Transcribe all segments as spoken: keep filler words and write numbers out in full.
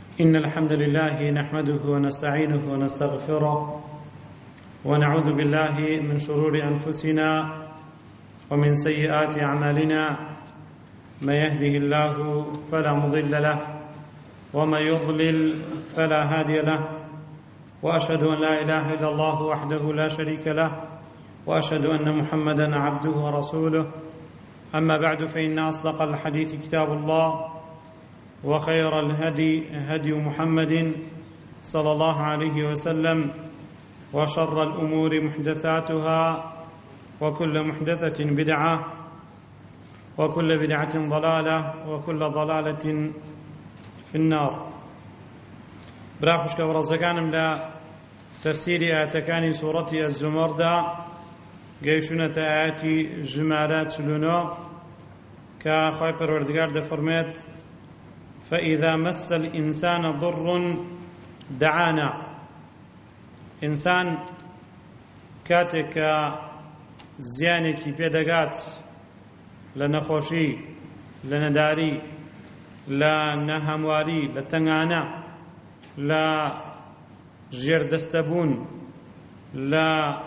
إن الحمد لله نحمده ونستعينه ونستغفره ونعوذ بالله من شرور أنفسنا ومن سيئات أعمالنا من يهده الله فلا مضل له ومن يضلل فلا هادي له وأشهد أن لا إله إلا الله وحده لا شريك له وأشهد أن محمدا عبده ورسوله أما بعد فإن أصدق الحديث كتاب الله وخير الهدي هدي محمد صلى الله عليه وسلم وشر الأمور محدثاتها وكل محدثة بدعة وكل بدعة ضلالة وكل ضلالة في النار. براخشك ورزقانم لا تفسير آياتكان سورة الزمر دا قيشونة آيات جمالات لنا كخوي پروردگار دا فرميت فإذا مس الإنسان ضر دعانا. إنسان كاتك زيانكي بيدقات لنخوشي لنداري لنهمواري لتنغانا لا جير دستبون لا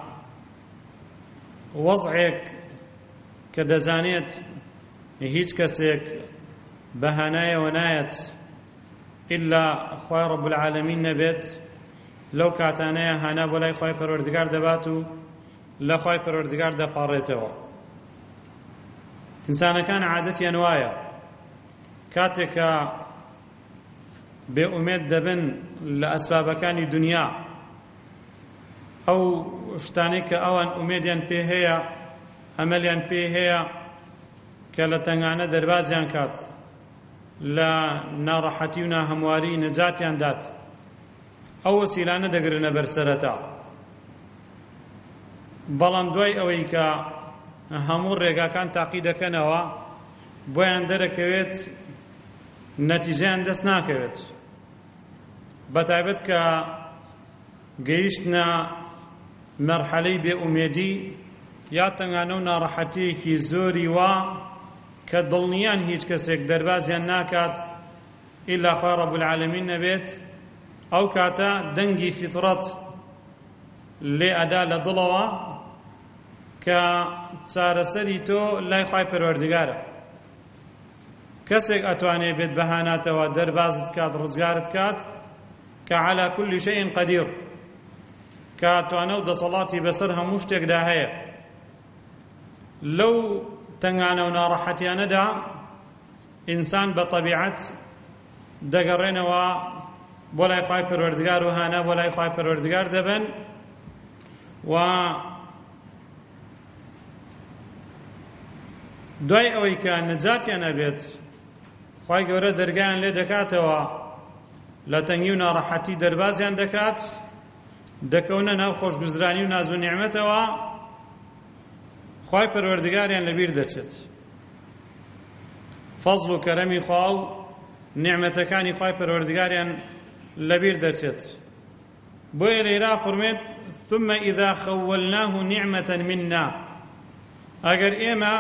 وضعك كدزانيت هيج كسيك بهانايا ونايت إلا خوي رب العالمين نبيت لو كاتانايا هانا بولاي خوي پروردگار دباتو لا خوي پروردگار دپاريتو. إنسان كان عادتي أنوايا كاتك بأميد دبن لأسباب كان دنيا أو شتانيك أوان أميديان بيهيا أمليان بيهيا كالتنغانا دربازيان كات لا ناڕەحەتی هەمواری نەجاتیان دات ئەو وەسیلانە دەگرنە بەرسەرەتا. بەڵام دوای ئەوەی کە هەموو ڕێگاکان تاقی دەکەنەوە بۆیان دەرەکەوێت نەتیجەیان دەست ناکەوێت، بەتایبەت کە گەیشتنە مەرحەلەی بێئومێدی یا تەنگانە و ناڕەحەتیەکی زۆری وا کە دڵنیان هیچ کەسێک دەربازیان ناکات ئیلا خوای ڕەب العالەمین نەبێت، ئەو کاتە دەنگی فیتڕەت لێ ئەدا لە دڵەوە کە چارەسەری تۆ لای خوای پەروەردگارە. کەسێک ئەتوانێت بێت بەهاناتەوە دەربازت کات ڕزگارت کات کە عەلا کولی شەیئین قەدیر، کە توانە و دەسەڵاتی بەسەر هەموو شتێکدا هەیە. لەو تنگانە و ناڕەحەتیانەدا ئینسان بە تەبیعەت دەگەڕێنەوە بۆ لای خوای پەروەردگار و هانا بۆ لای خوای پەروەردگار دەبن و دوای ئەوەی کە نەجاتیان ئەبێت خوای گەورە دەرگایان لێ دەکاتەوە لە تەنگی و ناڕەحەتی دەربازیان دەکات، دەکەونە ناو خۆشگوزرانی و ناز و نیعمەتەوە، خوای پەروەردگاریان لەبیر دەچێت. فەزڵ و کەرەمی خوا و نیعمەتەکانی خوای پەروەردگاریان لەبیر دەچێت. بۆیە لێرا فەرمێت ثم إذا خولناه نعمة منا. ئەگەر ئێمە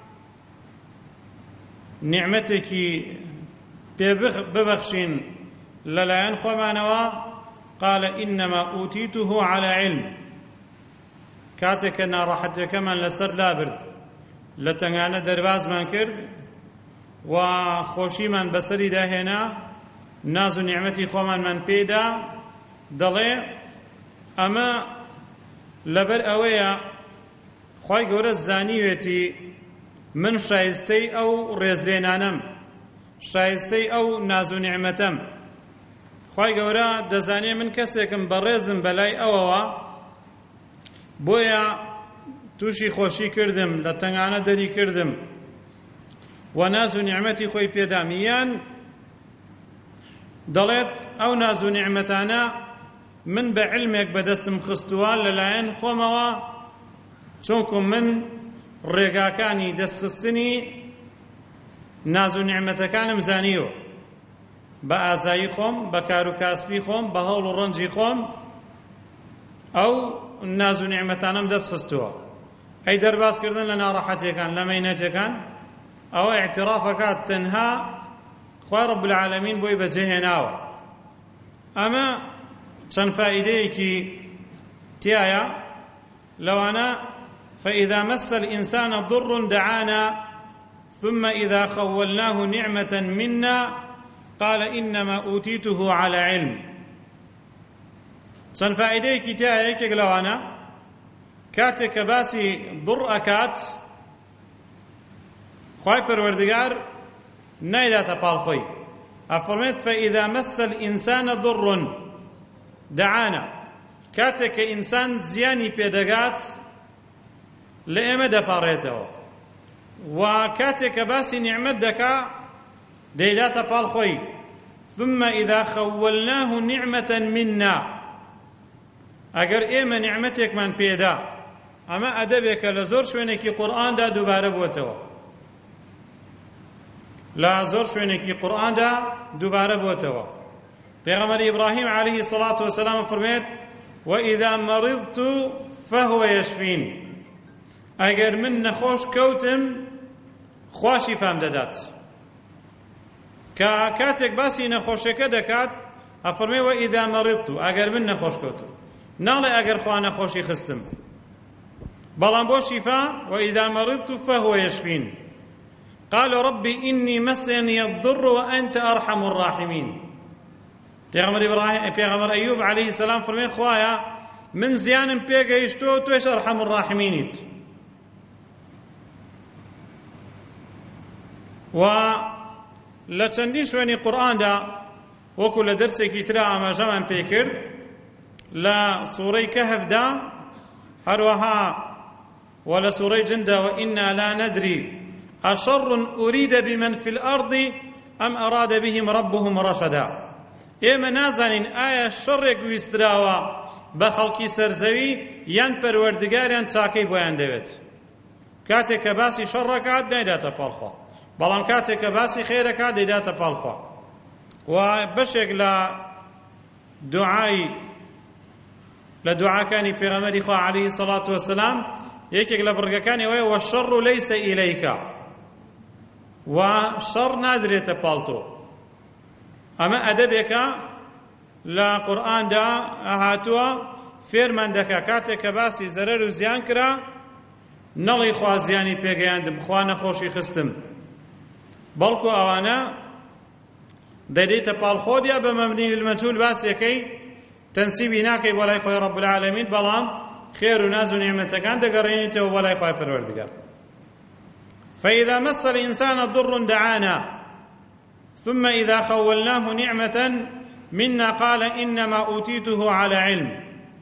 نیعمەتێکی پێ ببەخشین لەلایەن خۆمانەوە قال إنما أوتيته على علم. کاتێک کە ناڕەحەتیەکەمان لەسەر لابرد لە تەنگانە دەربازمان کرد و خۆشیمان بەسەری داهێنا، ناز و نیعمەتی خۆمانمان پێدا، دەڵێ ئەمە لەبەر ئەوەیە خوای گەورە زانیوێتی من شایستەی ئەو ڕێزلێنانەم، شایستەی ئەو ناز و نیعمەتەم. خوای گەورە دەزانێ من کەسێکم بەڕێزم بەلای ئەوەوە، بۆیە تووشی خۆشی کردم، لە تەنگانە دەری کردم و ناز و نیعمەتی خۆی پێدام. یان دەڵێت ئەو ناز و نیعمەتانە من بە علمێک بەدەستم خستووە لەلایەن خۆمەوە، چونکو من ڕێگاکانی دەستخستنی ناز و نیعمەتەکانم زانیوە، بە ئازایی خۆم، بە کار و کاسبی خۆم، بە هەوڵ و ڕەنجی خۆم ئەو ناز و نیعمەتانم دەست خستووە. ئەی دەربازکردن لە ناڕەحەتیەکان لە مەینەتەکان ئەوە اعترافەکات تەنها خوای رب العالمین بۆی بەجێهێناوە ئەمە چەند فائیدەیەکی تایە لەوانە فإذا مس الإنسان ضر دعانا ثم إذا خولناه نعمة منا قال إنما أوتيته على علم. چەند فائیدەیەکی تایە یەکێک لەوانە کاتێک کە باسی ضڕ ئەکات خوای پەروەردگار نایداتە پاڵخۆی ئەفەرمێت فإذا مس الإنسان ضر دعانا کاتێک کە ئینسان زیانی پێدەگات لە ئێمە دەپاڕێتەوە و کاتێک کە باسی نیعمەت دەکا دەیداتە پاڵخۆی ثم إذا خولناه نعمة منا ئەگەر ئێمە نیعمەتێکمان پێدا ئەمە ئەدەبێکە لە زۆر شوێنێکی قورئاندا دووبارە بووەتەوە لە زۆر شوێنێکی قورئاندا دووبارە بووەتەوە پێغەمبەر ئیبراهیم عەلەیهی سەڵاتو وەسەلام فەرمێت وإذا مرضت فهو يشفين ئەگەر من نەخۆش کەوتم خوا شیفام دەدات کە کاتێک باسی نەخۆشیەکە دەکات ئەفەرمێ وإذا مرضت ئەگەر من نەخۆش کەوتم ناڵێ ئەگەر خوا نەخۆشی خستم بەڵام بۆ شیفا وإذا مرضت فهو يشفين قال ربي إني مسني الضر وأنت أرحم الراحمين پێغەمبەر ئیبراهیم پێغەمبەر ئەیوب عەلەیهی سەلام فەرمێ خوایە من زیانم پێگەیشتۆ تۆیش ئەرحەم الراحمینیت و لە چەندین شوێنی قورئاندا وەکو لە دەرسێکی ترا ئاماژەمان پێ کرد لە سوورەی کەهفدا هەروەها و لە سوورەی جندا وإنا لا ندري أشر أريد بمن في الأرض أم أراد بهم ربهم رشدا ئێمە نازانین ئایا شەڕێک ویستراوە بە خەڵکی سەرزەوی یان پەروەردگاریان چاکەی بۆیان دەوێت کاتێک کە باسی شەڕەکات دەیداتە پاڵخوا بەڵام کاتێک کە باسی خێرەکات دەیداتە پاڵخوا و بەشێک لە دوعای لە دوعاکانی پێغەمبەری خوا عەلەیهی سەڵاتو وەسەلام یەکێک لە بڕگەکانی ئەوەیە وەشەڕ لەیسە ئیلەیکە و شەڕ نادرێتە پاڵتۆ ئەمە ئەدەبێکە لە قورئاندا هاتووە فێرمان دەکا کاتێک کە باسی زەرەر و زیان کرا نەڵی خوا زیانی پێگەیاندم خوا نەخۆشی خستم بەڵکو ئەوانە دەیدەیتە پاڵخۆت یا بە مەبنی للمەجهول باسیەکەی تەنسیبی ناکەی بۆ لای خۆی ڕەب العالەمین بەڵام خێر و ناز و نیعمەتەکان دەگەڕێنیتەوە بۆ لای خوای پەروەردگار فإذا مس الإنسان ضر دعانا ثم إذا خولناه نعمة منا قال إنما أوتيته على علم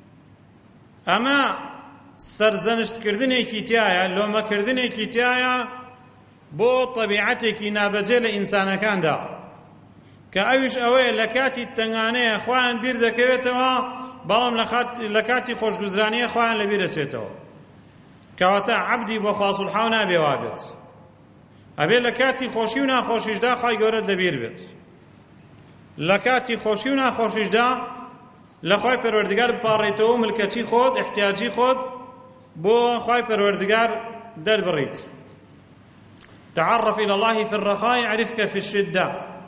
أما سرزنشت كردنێکی تایە لۆمەکردنێکی تایە بۆ طەبیعەتێکی نابەجێ لە ئینسانەکاندا کە ئەویش ئەوەیە لە کاتی تەنگانەیە خۆیان بیر دەکەوێتەوە بەڵام لە کاتی خۆشگوزرانیە خۆیان لەبیر دەچێتەوە کەواتە عەبدی بۆ خوا سوبحانەهو نابێ وابێت ئەبێ لە کاتی خۆشی و ناخۆشیشدا خوای گەورە لەبیر بێت لە کاتی خۆشی و ناخۆشیشدا لە خوای پەروەردگار بپاڕێتەوە ملکەچی خۆت احتیاجی خۆت بۆ خوای پەروەردگار دەربڕیت تعرف إلى الله في الرخاء يعرفك في الشدة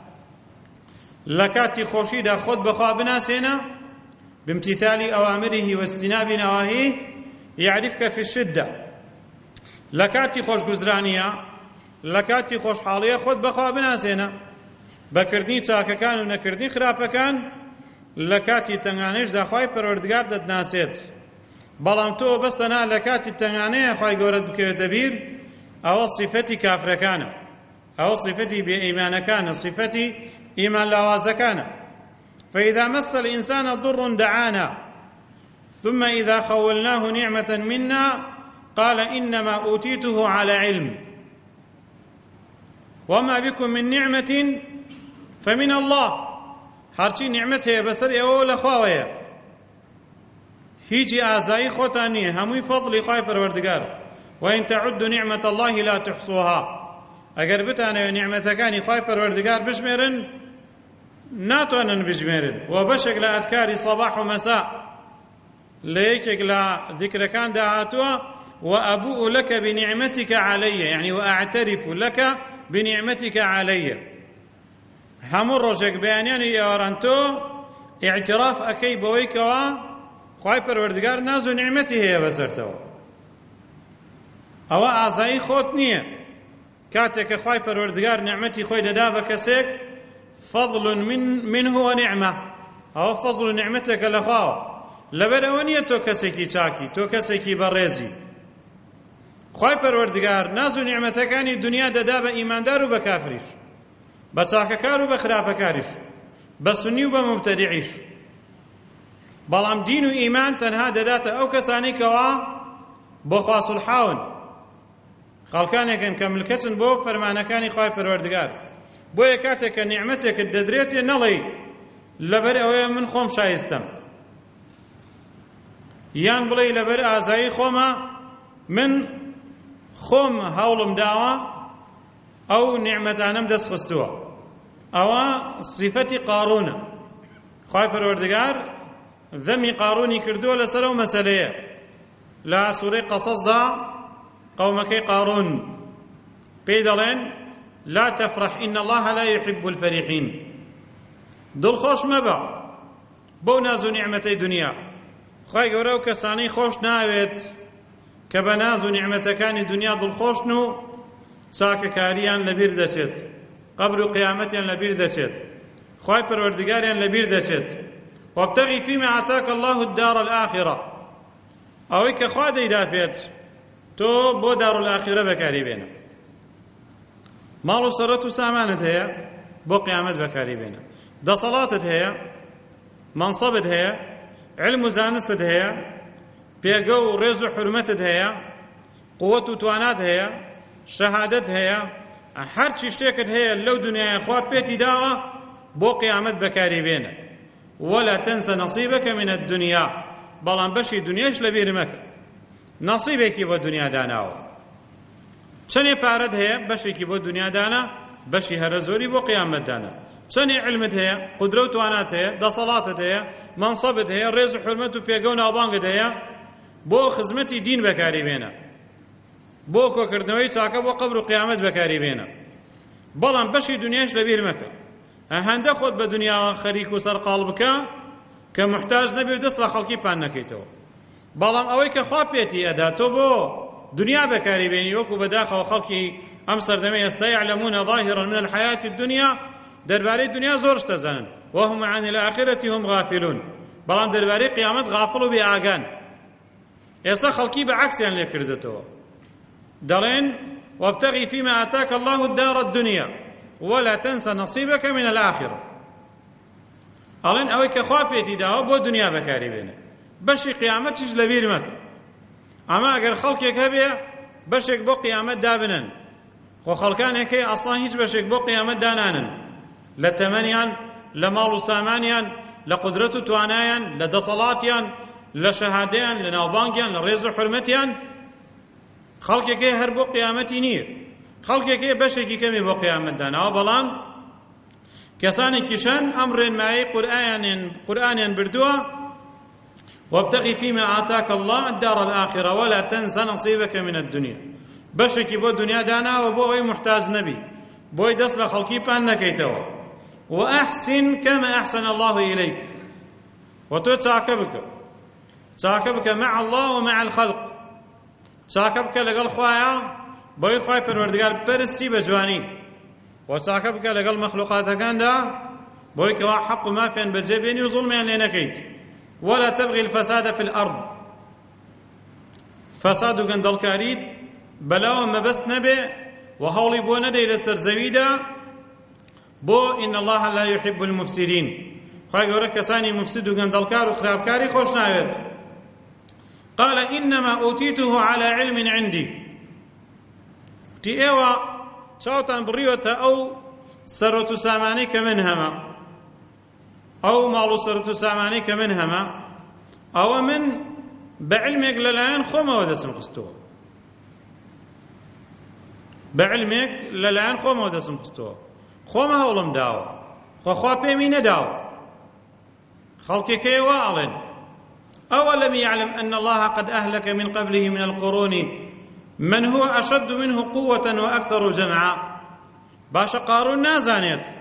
لە کاتی خۆشیدا خۆت بەخوا بناسێنە بامتثال أوامره واجتناب نواهيه يعرفك في الشدة لە کاتی خۆشگوزرانیە لە کاتی خۆشحاڵیە خۆت بەخوا بناسێنە بەکردنی چاکەکان و نەکردنی خراپەکان لە کاتی تەنگانەیشدا خوای پەروەردگار دەتناسێت بەڵام تۆ بەستەنا لە کاتی تەنگانەیە خوای گەورەت بکەوێتە بیر ئەوە صیفەتی کافرەکانە ئەوە صیفەتی بێئیمانەکانە صیفەتی ئیمان لاوازەکانە فإذا مس الإنسان ضر دعانا ثم إذا خولناه نعمة منا قال إنما أوتيته على علم وما بكم من نعمة فمن الله هرچی نعمت هەیە بەسەر ئێوە لە خواوەیە هیچی ئازایی خۆتان نییە هەمووی فەضلی خوای پەروەردگار وإن تعدوا نعمة الله لا تحصوها ئەگەر بتانەوێت نیعمەتەکانی خوای پەروەردگار بژمێرن ناتوانن بژمێرن و بەشێک لە ئەذکاری سەباح و مەسا لە یەکێک لە ذیکرەکاندا هاتووە وأبوء لك بنعمتك علي يعني وأعترف لك بنعمتك علي هەموو ڕۆژێک بەیانیانی ئێوەڕان تۆ اعتراف ئەکەی بەوەی کەوا خوای پەروەردگار ناز و نیعمەتی هەیە بەسەرتەوە. ئەوە ئازایی خۆت نییە. کاتێک کە خوای پەروەردگار نیعمەتی خۆی دەدا بە کەسێک، فەضل من منه ونعمة، ئەوە فەضل و نیعمەتێکە لە خواوە. لەبەر ئەوە نییە تۆ کەسێکی چاکی، تۆ کەسێکی بەڕێزی. خوای پەروەردگار ناز و نیعمەتەکانی دنیا دەدا بە ئیماندار و بە کافریش، بە چاکەکار و بە خراپەکاریش، بە سونی و بە مبتەدیعیش. بەڵام دین و ئیمان تەنها دەداتە ئەو کەسانەی کەوا بۆ خوا سولحاون، خەڵکانێکن کە ملکەچن بۆ فەرمانەکانی خوای پەروەردگار. بۆیە کاتێک کە نیعمەتێکت دەدرێتێ نەڵێی لەبەر ئەوەیە من خۆم شایستەم، یان بڵێ لەبەر ئازایی خۆمە من خۆم هەوڵم داوە ئەو نیعمەتانەم دەستخستووە. ئەوە صیفەتی قارونە. خوای پەروەردگار ذەمی قارونی کردووە لەسەر ئەو مەسەلەیە لە سوورەی قەسەسدا. قومەکەی قارون پێی دەڵێن لا تفرح إن الله لا يحب الفرحين. دڵخۆش مەبە بۆ ناز و نیعمەتەی دنیا. خوای گەورە و کەسانەی خۆش ناوێت کە بە ناز و نیعمەتەکانی دنیا دڵخۆشن و چاکەکاریان لەبیر دەچێت، قەبر و قیامەتیان لەبیر دەچێت، خوای پەروەردگاریان لەبیر دەچێت. وابتغي فيما آتاك الله الدار الآخرة، ئەوەی کە خوا دەیدا پێت تۆ بۆ دارالآخرە بەکاری بێنە. ماڵ و سەرەت و سامانت هەیە بۆ قیامەت بەکاری بێنە. دەسەڵاتت هەیە، مەنسەبت هەیە، علم و زانستت هەیە، پێگە و ڕێز و حورمەتت هەیە، قووەت و توانات هەیە، شەهادەت هەیە، هەرچی شتێکت هەیە لەو دنیایە خوا پێتی داوە بۆ قیامەت بەکاری بێنە. ولا تنسى نصيبك من الدنيا، بەڵام بەشی دنیاش لەبیر مەکە. نصیبێکی بۆ دنیا داناوە. چەندێ پارەت هەیە بەشێکی بۆ دنیا دانا، بەشی هەرە زۆری بۆ قیامەت دانا. چەندێ علمت هەیە، قودرە و توانات هەیە، دەسەڵاتت هەیە، مەنسەبت هەیە، ڕێز و حورمەت و پێگە و ناوبانگت هەیە، بۆ خزمەتی دین بەکاری بێنە، بۆ کۆکردنەوەی چاکە بۆ قەبر و قیامەت بەکاری بێنە. بەڵام بەشی دنیاش لەبیر مەکە. هەندە خۆت بە دنیاوە خەریک و سەرقاڵ بکە کە محتاج نەبێ و دەست لە خەڵکی پان نەکەیتەوە. بەڵام ئەوەی کە خوا پێتی ئەدا تۆ بۆ دنیا بەکاری بێنی، وەکو بەداخەوە خەڵکی ئەم سەردەمەی ئێستا يعلمون ظاهرا من الحياة الدنيا، دەربارەی دنیا زۆرش دەزانن، وهم عن الآخرة هم غافلون، بەڵام دەربارەی قیامەت غافڵ و بێئاگان. ئێستا خەڵکی بەعەکسیان لێ کردێتەوە، دەڵێن وابتغي فيما آتاك الله الدار الدنيا ولا تنسى نصيبك من الآخرة. ئەڵێن ئەوەی کە خوا پێتی داوە بۆ دنیا بەکاری بێنە، بەشی قیامەتیش لەبیر مەکە. ئەمە ئەگەر خەڵکێک هەبێ بەشێک بۆ قیامەت دابنن، خۆ خەڵکانێک هەیە ئەسڵان هیچ بەشێک بۆ قیامەت دانانن، لە تەمەنیان، لە ماڵ و سامانیان، لە قودرەت و توانایان، لە دەسەڵاتیان، لە شەهادەیان، لە ناوبانگیان، لە ڕێز و حورمەتیان. خەڵکێک هەیە هەر بۆ قیامەتی نییە، خەڵکێک هەیە بەشێکی کەمی بۆ قیامەت داناوە، بەڵام کەسانێکیشان ئەم ڕێنمایی قورئانیان بردووە وابتغي فيما آتاك الله الدار الآخرة ولا تنسى نصيبك من الدنيا. بەشێکی بۆ دنیا داناوە بۆ ئەوەی محتاج نەبی، بۆی دەست لە خەڵکی پان نەکەیتەوە. وأحسن كما أحسن الله إليك، وتۆ چاکە بکە، چاکە بکە مع الله ومع الخلق، چاکە بکە لەگەڵ خوایە بۆی خوای پەروەردگار بپەرستی بە جوانی، و چاکە بکە لەگەڵ مەخلوقاتەکاندا بۆی کەوا حەق و مافیان بەجێ بێنی و زوڵمیان لێ نەکەیت. ولا تبغي الفساد في الأرض، فساد و گەندەڵکاریت بەلاوە مەبەست نەبێ و هەوڵی بۆ نەدەی لەسەر زەویدا، بۆ إن الله لا يحب المفسدين. خوای گەورە کەسانی مفسد و گەندەڵکار و خراپکاری خۆش ناوێت. قال إنما أوتيته على علم عندي، تی ئێوە چاوتان بڕیوەتە ئەو سەرۆت و سامانەی کە من هەمە، ئەو ماڵ و سەرۆت و سامانەی کە من هەمە، ئەوە من بە علمێک لەلایەن خۆمەوە دەسم خستووە، بە علمێک لەلایەن خۆمەوە دەسم خستووە، خۆمە هەوڵم داوە، خۆ خوا پێمی نەداوە. خەڵکێک هەیە وا ئەڵێن أولم يعلم أن الله قد أهلك من قبله من القرون من هو أشد منه قوة وأكثر جمعا. باشا قارون نازانێت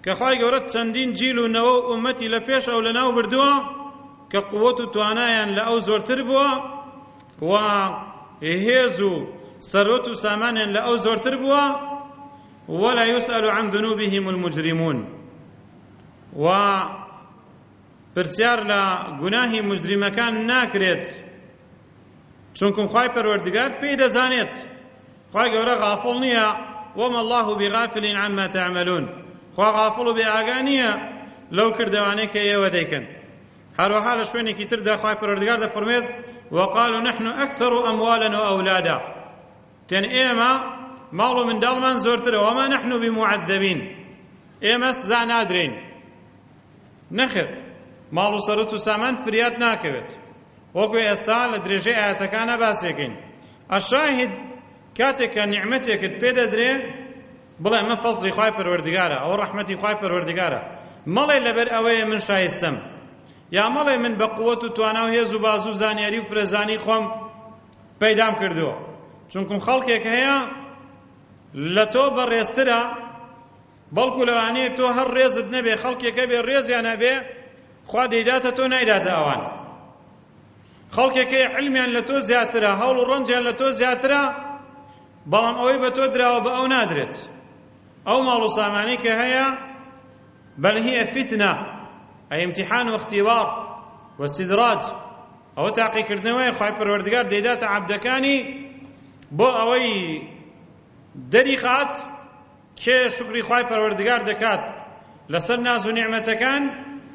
کە خوای گەورە چەندین جیل و نەوە و ئومەتی لە پێش ئەو لەناو بردووە کە قووەت و توانایان لە ئەو زۆرتر بووە و هێز و سەرۆت و سامانیان لە ئەو زۆرتر بووە ولا يسأل عن ذنوبهم المجرمون و پرسیار لە گوناهی مجرمەکان ناکرێت چونکم خوای پەروەردگار پێی دەزانێت خوای گەورە غافڵ نییە وما الله بغافل عما تعملون خوا غافڵ و بێئاگا نییە لەو کردەوانەی کە ئێوە دەیکەن هەروەها لە شوێنێکی تردا خوای پەروەردگار دەفەرمێت وقالوا نحن أكثر أموالا وأولادا تێن ئێمە ماڵ و منداڵمان زۆرترە وما نحن بمعذبين ئێمە سزا نادرێین نەخێر ماڵ و سەرەت و سامان فریات ناکەوێت وەکو ئێستا لە درێژەی ئاەتەکانە باسێکین ئەشاهد کاتێک کە نیعمەتێکت پێدەدرێ بڵێ من فەزڵی خوای پەروەردگارە ئەوە ڕەحمەتی خوای پەروەردگارە مەڵێ لەبەر ئەوەیە من شایستەم یا مەڵێ من بە قووەت و توانا و هێز و باز و زانیاری و فرەزانی خۆم پەیدام کردووە چونکم خەڵکێک هەیە لە تۆ بەڕێزترە بەڵکو لەوانەیە تۆ هەر ڕێزت نەبێ خەڵکێکە بێ ڕێزیان هەبێ خوا دەیداتە تۆ نایداتە ئەوان خەڵکێکە عیلمیان لە تۆ زیاترە هەوڵ و ڕەنجیان لە تۆ زیاترە بەڵام ئەوەی بە تۆ دراوە بە ئەو نادرێت ئەو ماڵ و سامانەی کە هەیە بەل هیە فتنە ئەی امتحان و اختیبار و استدراج ئەوە تاقیکردنەوەی خوای پەروەردگار دەیداتە عەبدەکانی بۆ ئەوەی دەری خات کێ شکری خوای پەروەردگار دەکات لەسەر ناز و نیعمەتەکان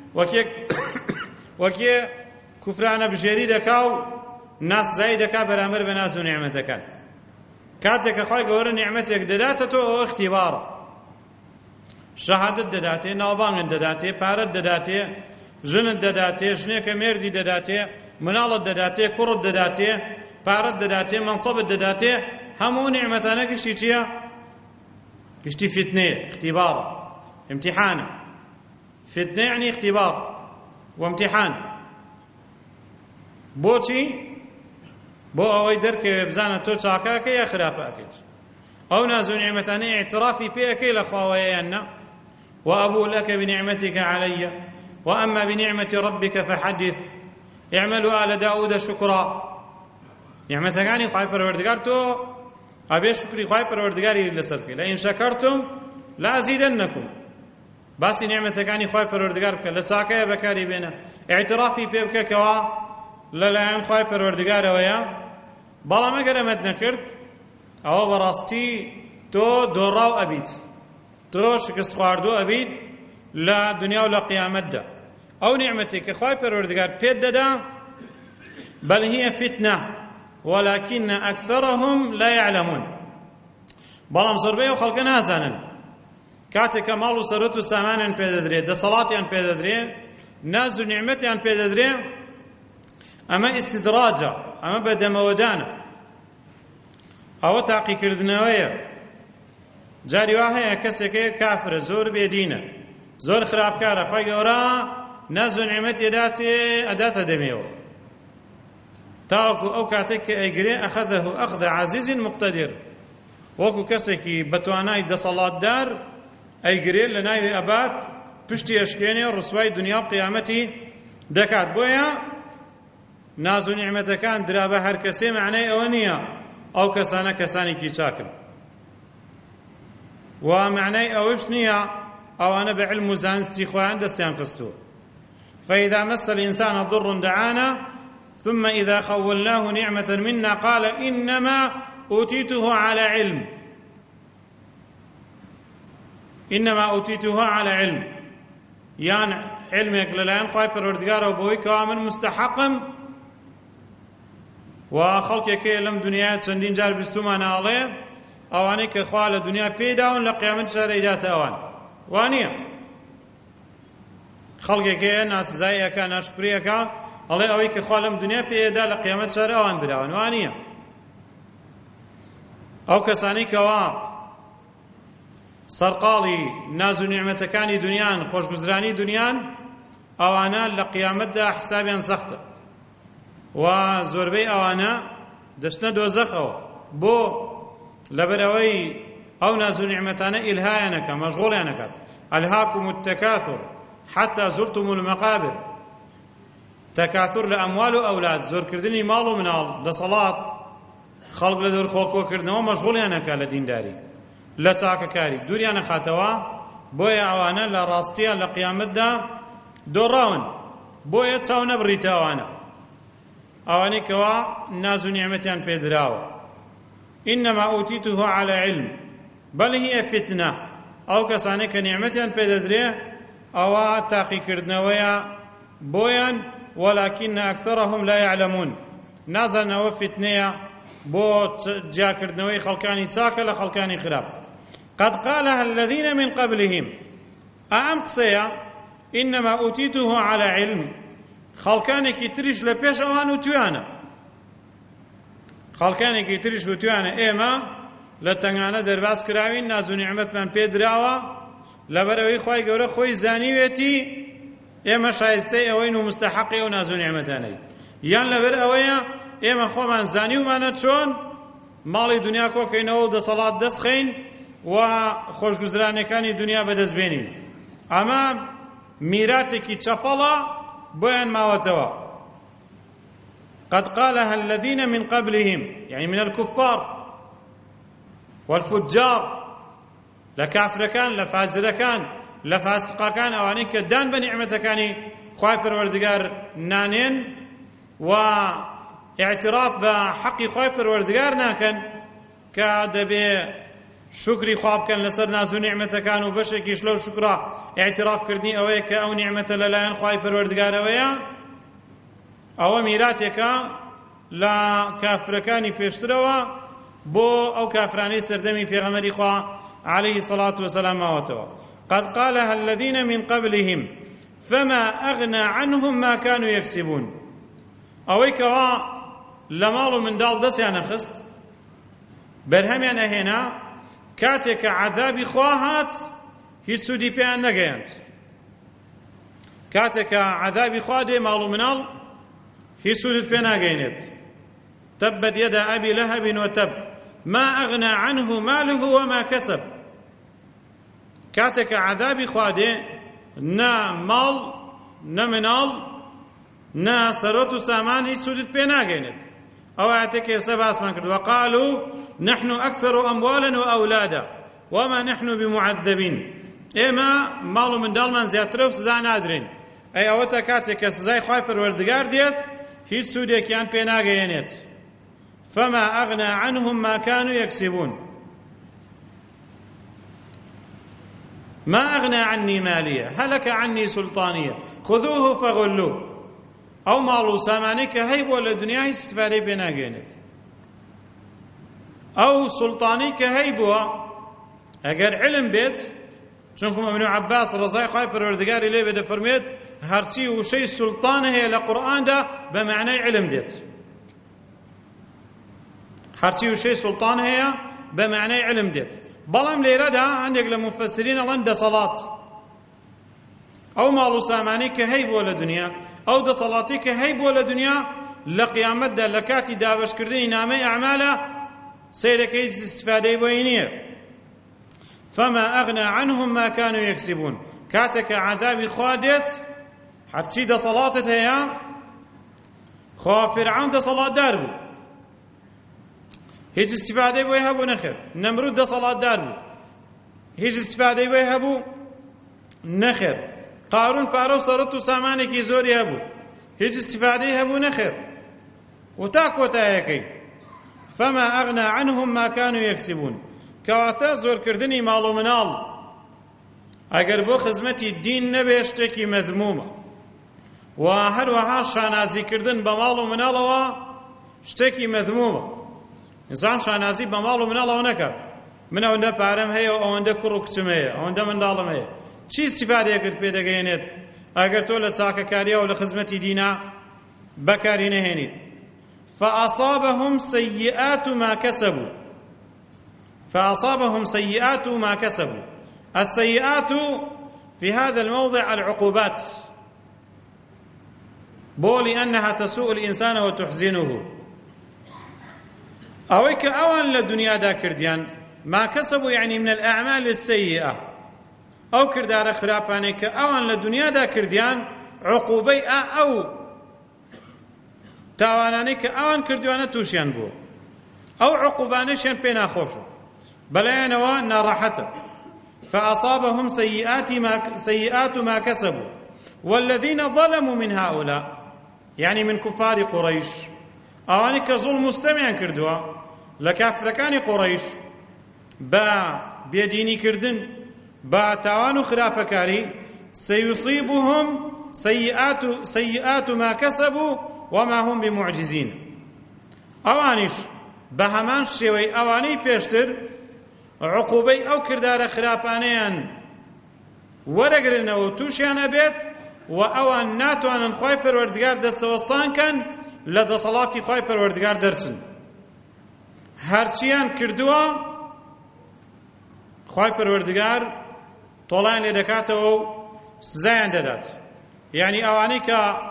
وەکێ کوفرانە بژێری دەکا و ناسزایی دەکا بەرامبەر بە ناز و نیعمەتەکان کاتێک کە خوای گەورە نیعمەتێک دەداتە تۆ ئەوە اختیبارە شەهادەت دەداتێ ناوبانگت دەداتێ پارەت دەداتێ ژنت دەداتێ ژنێکە مێردی دەداتێ مناڵت دەداتێ کوڕت دەداتێ پارەت دەداتێ مەنسەبت دەداتێ هەموو نیعمەتانە گشتی چییە؟ گشتی فتنەیە اختیبارە امتحانە فتنە یعنی اختیبار وامتحان بۆچی؟ بۆ ئەوەی دەرکەوێ بزانە تۆ چاکاکە یا خراپاکەیت ئەو ناز و نیعمەتانەی اعترافی پێەکەی لە خواوەیە یان نە وأبوء لك بنعمتك علي وأما بنعمة ربك فحدث اعملوا آل داود شكرا نعمتەکانی خوای پەروەردگار تۆ ئەبێ شکری خوای پەروەردگاری لەسەر بکەی لئین شەکەرتم لأزیدنکم باسی نعمتەکانی خوای پەروەردگار بکە لە چاکەیە بەکاری بێنە اعترافی پێ بکەکەوە لەلایەن خوای پەروەردگارەوەیە بەڵام ئەگەر ئەمەت نەکرد ئەوە بەڕاستی تۆ دۆڕاو ئەبیت تۆ شکست خواردوو ئەبیت لە دنیا و لە قیامەتدا ئەو نیعمەتێک کە خوای پەروەردگار پێت دەدا بل هي فتنة ولكن أكثرهم لا يعلمون بەڵام زۆربەی ئەو خەڵکە نازانن کاتێک کە ماڵ و سەرۆت و سامانیان پێدەدرێت دەسەڵاتیان پێدەدرێت ناز و نیعمەتیان پێدەدرێت ئەمە ئیستیدراجە ئەمە بەدەمەوەدانە ئەوە تاقیکردنەوەیە جاری وا هەیە کەسێکەیە کافرە زۆر بێدینە زۆر خراپکارە خوای گەورە ناز و نیعمەت ئێداتێ ئەداتە دەمێەوە تاوەکو ئەو کاتێک کە ئەیگرێ ئەخەذەه ئەخذ عەزیز مقتەدر وەکو کەسێکی بەتوانای دەسەڵاتدار ئەیگرێ لە ناوی ئەبات پشتی ئەشکێنێ ڕسوای دنیا و قیامەتی دەکات بۆیە ناز و نیعمەتەکان درا بە هەر کەسێ معنای ئەوە نییە ئەو کەسانە کەسانێکی چاکن و معنای ئەوەش نییە ئەوانە بە علم و زانستی خۆیان دەستیان خستووە فإذا مس الإنسان ضر دعانا ثم إذا خولناه نعمة منا قال إنما أوتيته على علم إنما أوتيته على علم يعني علمك للاين خواهي پروردگار و بوي كامل مستحقم و خلقك لم دنيا چندين جار بستومان آله اواني که خواه لدنيا پیداون لقيامت شهر ايجات اوان وانيا خلقك ناس زايكا ناس بريكا الله اوي که خواه لم دنيا پیدا لقيامت شهر اوان براون وانيا او کسانی کوا سرقاڵی ناز و نیعمەتەکانی دنیان خۆشگوزرانی دنیان ئەوانە لە قیامەتدا حسابیان سەختە و زۆربەی ئەوانە دەچنە دۆزەخەوە بۆ لەبەرەوەی أو نازو نعمتانا إلهايانك مشغوليانك ألهاكم التكاثر حتى زرتم المقابر تكاثر لأموال وأولاد زور كردني مال ومنال لصلاة خلق لدور خوكو كردنوا مشغوليانك لدين داري لساك كاري دوريانا خاتوا بويا عوانا لراستيا لقيامت دا دوراون بويا تساونا بريتاوانا أواني كوا نازو نعمتان بيدراو إنما أوتيته على علم بل هي فتنة أو كسانك نعمتان بيدريه أو تاقي كردنويا بويا ولكن أكثرهم لا يعلمون نازلنا فتنة بو جا كردنوي خلقاني تاكا لخلقاني خراب قد قالها الذين من قبلهم أأم قصيا إنما أوتيته على علم خلقاني تريش لبيش أوان وتوانا خلقاني تريش وتوانا إيما لتنغانا درباس كراوين نازو نعمت من بيدراوا لبروي خواهي قورا خوي زانيويتي إيما شايستي أوين ومستحقي ونازو نعمتاني يان لبر أويا إيما خوا من زانيو مانا چون ماڵی دنیا کۆکەینەوە و دەسەڵات دەستخەین و خۆشگوزرانەکانی دنیا بەدەستبێنین. ئەمە میراتێکی چەپەڵە بۆیان ماوەتەوە. قد قالها الذين من قبلهم يعني من الكفار والفجار لكافركان لفاجركان لفاسقكان أواني كدان بنعمتكاني خواهي پروردگار نانين و اعتراف بحق خواهي پروردگار ناكن كدبي شكري خواب كان لسر نازو نعمتكان و بشكيش لو شكرا اعتراف كردني اوه كا او نعمت للاين خواهي پروردگار اوه او ميراتك لا كافركاني پشتروا بو او كافراني سردمي پیغمبري خواه عليه الصلاة والسلام وتوا قد قالها الذين من قبلهم فما أغنى عنهم ما كانوا يكسبون أويك وا لمال من دال دس يعني خست برهم يعني هنا كاتك عذاب خواهات هي سودي بيان نجيانت كاتك عذاب خوادي مال منال هي سودي بيان نجيانت تبت يد أبي لهب وتب ما أغنى عنه ماله وما كسب كاتك عذابي خوادي نا مال نا منال نا سروت سامان هي سودت بينا جينت أو أعتك سبع اسمان كرد وقالوا نحن أكثر أموالا وأولادا وما نحن بمعذبين إما مال من دال من زياترو سزا نادرين أي أوتا كاتك سزاي خواهي پروردگار ديت هي سودي كيان بينا جينت فما أغنى عنهم ما كانوا يكسبون ما أغنى عني مالية هلك عني سلطانية خذوه فغلوه أو مالو سامانك هيب ولا دنيا استفادة بنا جينت أو سلطانيك هيبوا أجر علم بيت چونكم ابن عباس رضاي خايف پروردگار لي بده فرميت هرشي وشي سلطان هي لقرآن ده بمعنى علم ديت هرشي وشي سلطان هي بمعنى علم ديت بلام ليرة ده عندك لمفسرين الله ده صلاة أو مالو ساماني كهيب ولا دنيا أو ده صلاتي كهيب ولا دنيا لقيامت ده لكاتي داوش كردين نامي أعماله سيدك يجي استفادة بوينية فما أغنى عنهم ما كانوا يكسبون كاتك عذاب خوادت حتى ده صلاتت هي خوا فرعون ده صلاة داربو هیچ استفاده بوی هبو نخیر نمرود ده صلاة دار بو هیچ استفاده بوی هبو نخیر قارون پارو سرط و سامانی کی زوری هبو هیچ استفاده هبو نخیر و تاک و تایکی فما أغنى عنهم ما كانوا يكسبون كواتا زور كردني مالو منال اگر بو خزمتي الدين نبيشتكي مذمومة و هر وها شانازي كردن بمالو منال و شتكي مذمومة إنسان شانازي بمالو من الله ونكر من أوندا بارم هي أو أوندا كروكتم هي أو أوندا من دالم هي شيء استفادة يكرد بيدا جينت أجر تولى تاك كاريا ولا خدمة دينا بكارين هنيت فأصابهم سيئات ما كسبوا فأصابهم سيئات ما كسبوا السيئات في هذا الموضع العقوبات بو لأنها تسوء الإنسان وتحزنه أويك أوان لدنيا دا كرديان ما كسبوا يعني من الأعمال السيئة أو كردار خرابانك أوان لدنيا دا كرديان عقوبي أو تاوانانك أوان كردوانا توشيان بو أو عقوبانشيان بينا خوشو بلايانوا ناراحته فأصابهم سيئات ما سيئات ما كسبوا والذين ظلموا من هؤلاء يعني من كفار قريش أوانك ظلم مستمع كردوا لكافركان قريش با بيديني كردن با تاوان خرافكاري سيصيبهم سيئات سيئات ما كسبوا وما هم بمعجزين أوانش بهمان شوي أواني بيشتر عقوبي أو كردار خرافانيان ورقرنو توشيان أبيت وأوان ناتوان خواي پروردگار دستوستان كان لدى صلاتي خواي پروردگار درسن هرچيان كردوا خواي پروردگار طولان لدكاته سزايان دادات يعني أوانيك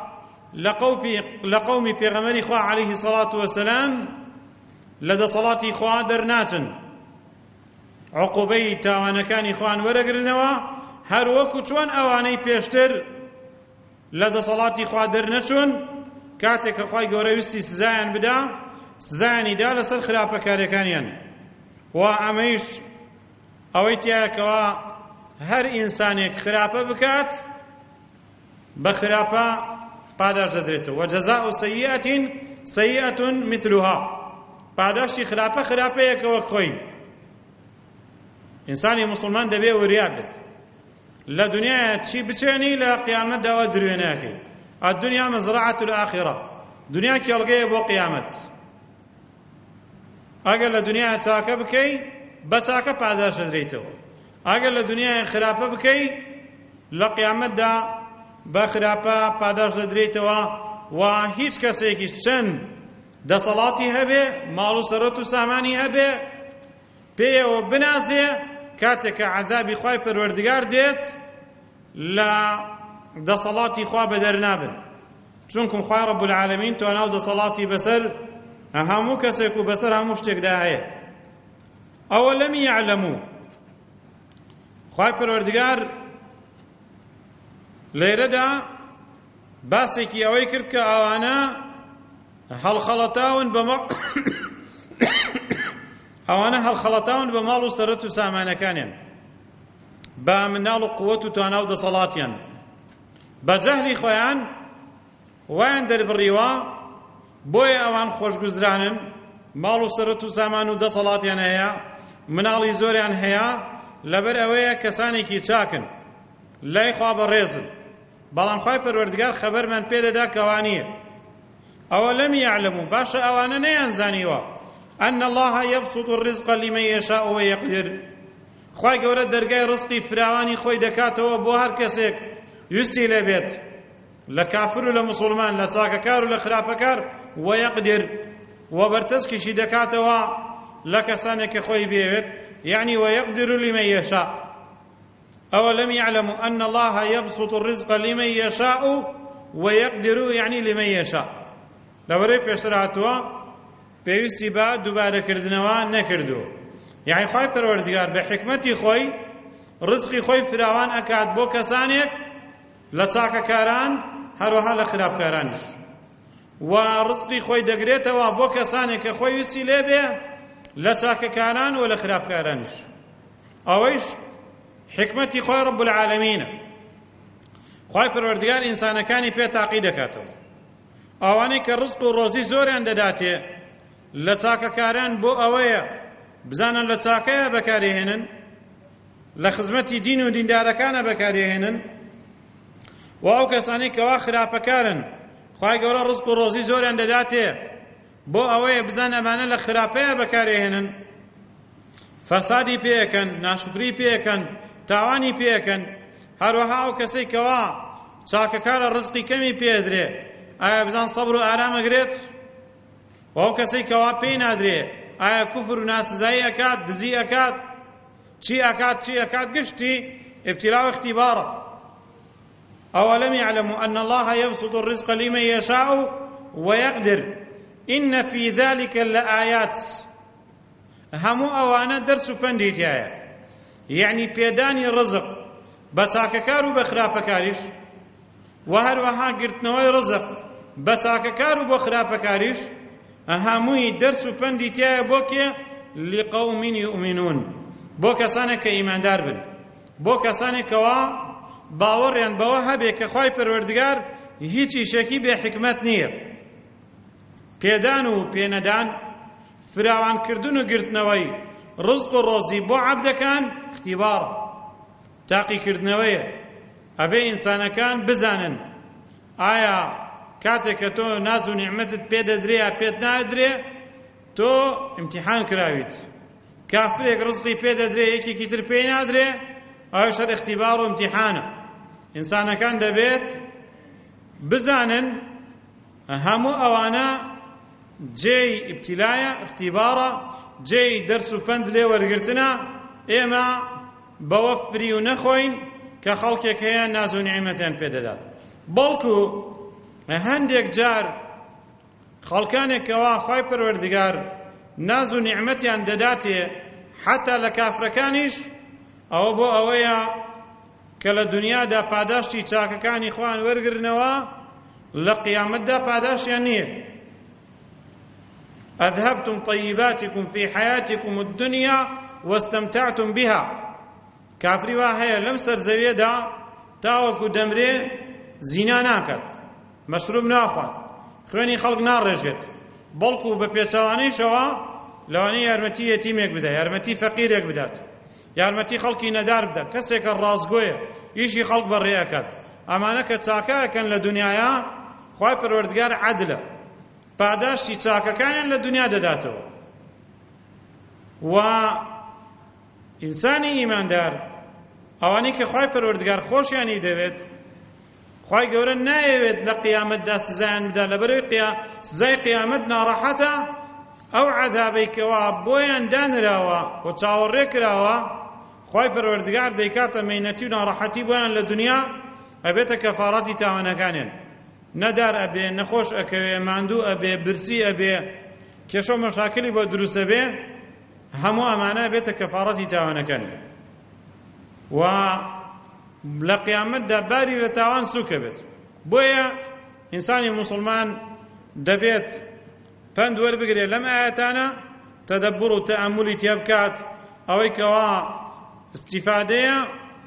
لقومي پیغمبري خوا عليه الصلاة والسلام لدى صلاتي خوا درناتن عقوبي تاوانكاني خوان ورقرنوا هر وكو چوان أواني پێشتر لدى صلاتي خوا درنچون كاتك خواي گەورەویستی سزایان بدا سزایانی دا لەسەر خراپەکاریەکانیان و ئەمەیش ئەوەی تایەکەوە هەر ئینسانێک خراپە بکات بە خراپە پاداش دەدرێتەوە وجزاء سيئة سيئة مثلها پاداشتی خراپە خراپەیەکە وەک خۆی ئینسانی مسلمان دەبێ وریا بێت لە دنیاە چی بچێنی لە قیامەتداوە دروێ ناکەی الدنيا مزرعة الآخرة دنيا كيلغي بو قيامت اگر لدنيا تاكا بكي بتاكا پاداش دريتو اگر لدنيا خرافة بكي لقيامت دا بخرافة پاداش دريتو و هیچ کسيكي چن دا صلاتي هبه مالو سرطو ساماني هبه بيه و بنازي كاتك عذابي خواهي پروردگار ديت لا دا صلاتي خوا بدر نابن چونكم خوا رب العالمين تو اناو دا صلاتي بسر همو كسيكو بسر همو شتك دا هي اولم يعلموا خوا پروردگار ليره دا باسيكي اوي كرد كاوانا هل خلطاون بما اوانا هل خلطاون بمالو سرتو سامانكانين با منالو قوتو تو اناو دا صلاتيان بجهلی خۆیان وایان دەربڕیوە بۆیە ئەوان خۆشگوزرانن ماڵ و سەرەت و سامان و دەسەڵاتیان هەیە مناڵی زۆریان هەیە لەبەر ئەوەیە کەسانێکی چاکن لای خوا بەڕێزن بەڵام خوای پەروەردگار خەبەرمان پێ دەدا کەوانیە ئەوە لەم یعلموا باشە ئەوانە نەیانزانیوە ئەن الله یەبسط الرزق لمن یشاء ویقدر خوای گەورە دەرگای ڕزقی فراوانی خۆی دەکاتەوە بۆ هەر کەسێک ویستی لێبێت لە کافر و لە مسلمان لە چاکەکار و لە خراپەکار وەیەقدر و بەرتەسکیشی دەکاتەوە لە کەسانێکی خۆی بێوێت يعني ويقدر لمن يشاء أولم يعلموا أن الله يبسط الرزق لمن يشاء ويقدر يعني لمن يشاء لو رأي بيشتراتوا بيوستي با دوباره كردنوا نكردو يعني خوي پروردگار بحكمتي خوي رزقي خوي فراوان أكاد بو كسانيك لچاکەکاران هەروەها لە خراپکارانیش و ڕزقی خۆی دەگرێتەوە بۆ کەسانێک کە خۆی ویستی لێبێ لە چاکەکاران و لە خراپکارانیش ئەوەیش حکمەتی خۆی رب العالەمینە خۆی پەروەردگار ئینسانەکانی پێ تاقی دەکاتەوە ئەوانەی کە ڕزق و ڕۆزی زۆریان دەداتێ لە چاکەکاران بۆ ئەوەیە بزانن لە چاکەیە بەکارهێنن لە خزمەتی دین و دیندارەکانە بەکارهێنن و ئەو کەسانی کەوا خراپەکارن خوای گەورە ڕزق و ڕۆزی زۆریان دەداتێ بۆ ئەوەیە بزان ئەمانە لە خراپەیە بەکارهێنن فەسادی پێیەکەن ناشکری پێیەکەن تاوانی پێیەکەن هەروەها ئەو کەسەی کەوا چاکەکارە ڕزقی کەمی پێدرێ ئایا بزان سەبر و ئارامەگرێت و ئەو کەسەی کەوا پێی نادرێ ئایا کوفر و ناسزایی ئەکات دزی ئەکات چی ئەکات چی ئەکات گشتی ابتلا و اختیبارە أولم يعلموا أن الله يبسط الرزق لمن يشاء ويقدر إن في ذلك لآيات هەموو ئەوانە دەرس و پەندی تایە، یعنی پێدانی ڕزق بە چاکەکار و بە خراپەکاریش، و هەروەها گرتنەوەی ڕزق بە چاکەکار و بۆ خراپەکاریش هەمووی دەرس و پەندی تایە بۆ کێ؟ لقەوم یؤمنون، بۆ کەسانێک کە ئیماندار بن، بۆ کەسانێکەوە باوەڕیان بەوە هەبێ کە خوای پەروەردگار هیچ ئیشێکی بێ حکمت نییە. پێدان و پێنەدان، فراوانکردن و گرتنەوەی ڕزق و ڕۆزی بۆ عەبدەکان اختیبارە، تاقیکردنەوەیە. ئەبێ ئینسانەکان بزانن ئایا کاتێک کە تۆ ناز و نیعمەتت پێدەدرێ یا پێت نادرێ تۆ ئیمتیحان کراویت. کافرێک ڕزقی پێدەدرێ یەکێکی تر پێی نادرێ، ئەوەش هەر اختیبار و ئیمتیحانە. ئینسانەکان دەبێت بزانن هەموو ئەوانە جێی ئیبتیلایە، اختیبارە، جێی دەرس و پەند لێ وەرگرتنە. ئێمە بەوە فری و نەخۆین کە خەڵکێک هەیە ناز و نیعمەتیان پێدەدات، بەڵکو هەندێک جار خەڵکانێکەوە خوای پەروەردگار ناز و نیعمەتیان دەداتێ حتا لە کافرەکانیش، ئەوە بۆ ئەوەیە کە لە دنیادا پاداشتی چاکەکانی خوان وەرگرنەوە، لە قیامەتدا پاداشیان نییە. أذهبتم طيباتكم في حياتكم الدنيا واستمتعتم بها. كافری وا هەیە لەم سەرزەویەدا تاوەکو دەمرێ زینا ناکات، مەشروب ناخوات، خوێنی خەڵک ناڕێژێت، بەڵکو بە پێچەوانەیشەوە لەوانەیە یارمەتی یەتیمێک بدات، یارمەتی فەقیرێک بدات، یارمەتی خەڵکی نەدار بدات، کەسێکە ڕازگۆیە ئیشی خەڵک بەڕێ ئەکات. ئەمانە کە چاکەکەن لە دنیاە خوای پەروەردگار عەدلە، پاداشتی چاکەکانیان لە دنیا دەداتەوە. و ئینسانی ئیماندار ئەوانەی کە خوای پەروەردگار خۆشیانی دەوێت، خوای گەورە نایەوێت لە قیامەتدا سزایان بدا، لەبەرەوەی سزای قیامەت ناڕەحەتە. ئەو عەذابەی کەوا بۆیان دانراوە و چاوەڕێ کراوە، خوای پەروەردگار دەیکاتە مەینەتی و ناڕەحەتی بۆیان لە دنیا، ئەبێتە کەفاڕەتی تاوانەکانیان. نەدار ئەبێ، نەخۆش ئەکەوێ، ماندوو ئەبێ، برسی ئەبێ، کێشە و مەشاکلی بۆ دروست ئەبێ، هەموو ئەمانە بێتە کەفاڕەتی تاوانەکان. و لە قیامەتدا باری لە تاوان سووکە بێت. بۆیە ئینسانی موسڵمان دەبێت پند وەربگرێ لەم ئاەتانە، تەدەببوڕ و تەئەممولی تێ بکات، ئەوەی کەوا استیفادەیە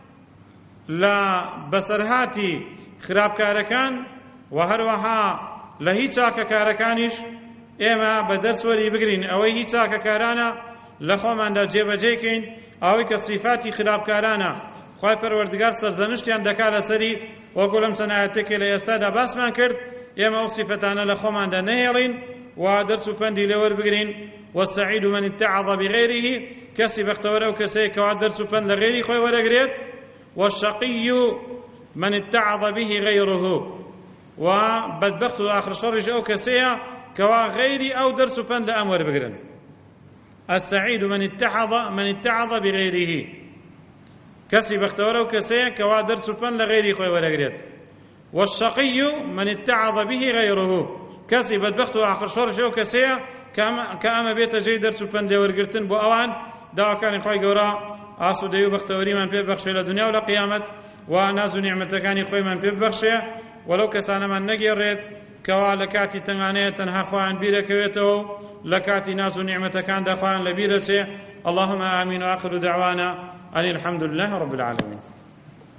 لە بەسەرهاتی خراپکارەکان و هەروەها لە هیچ چاکەکارەکانیش ئێمە بە دەرس وەری بگرین ئەوەی هیچ چاکەکارانە لە خۆماندا جێبەجێکەین، ئەوەی کە سیفاتی خراپکارانە خوای پەروەردگار سەرزەنشتیان دەکات لەسەری، وەکو لەم چەند ئاەتێکی لە ئێستادا باسمان کرد. ئێمە ئەو سیفەتانە لە خۆماندا نەهێڵین و دەرس و پەندی لێ وەربگرین. والسعيد من اتعظ بغيره، کەسی بەختەوەرە و کەسەیە کەوا دەرس و پەند لە غێری خۆی وەرەگرێت. والشقي من اتعظ به غيره، و بەدبەخت و ئاخر شەڕیش ئەو کەسەیە کەوا غەیری ئەو دەرس و پەند لە ئەم وەربگرن. السعيد من اتعظ من اتعظ بغيره، کەسی بەختەوەرە و کەسەیە کەوا دەرس و پەند لە غێری خۆی وەرەگرێت. والشقي من اتعظ به غيره، کەسی بەدبەخت و ئاخر شەڕیش ئەو کەسەیە کە ئەمە بێتە جێی دەرس و پەند لێ وەرگرتن بۆ ئەوان. داواکانی خوای گەورە ئاسوودەیی و بەختەوەریمان پێ ببەخشێ لە دنیا و لە قیامەت، و ناز و نیعمەتەکانی خۆیمان پێ ببەخشێ، وەلەو کەسانەمان نەگێڕێت کەوا لە کاتی تەنگانەیە تەنها خۆیان بیرەکەوێتەوە و لە کاتی ناز و نیعمەتەکاندا خۆیان لە بیرەچێ. اللهم آمین و آخر دعوانا أن الحمد لله رب العالمين.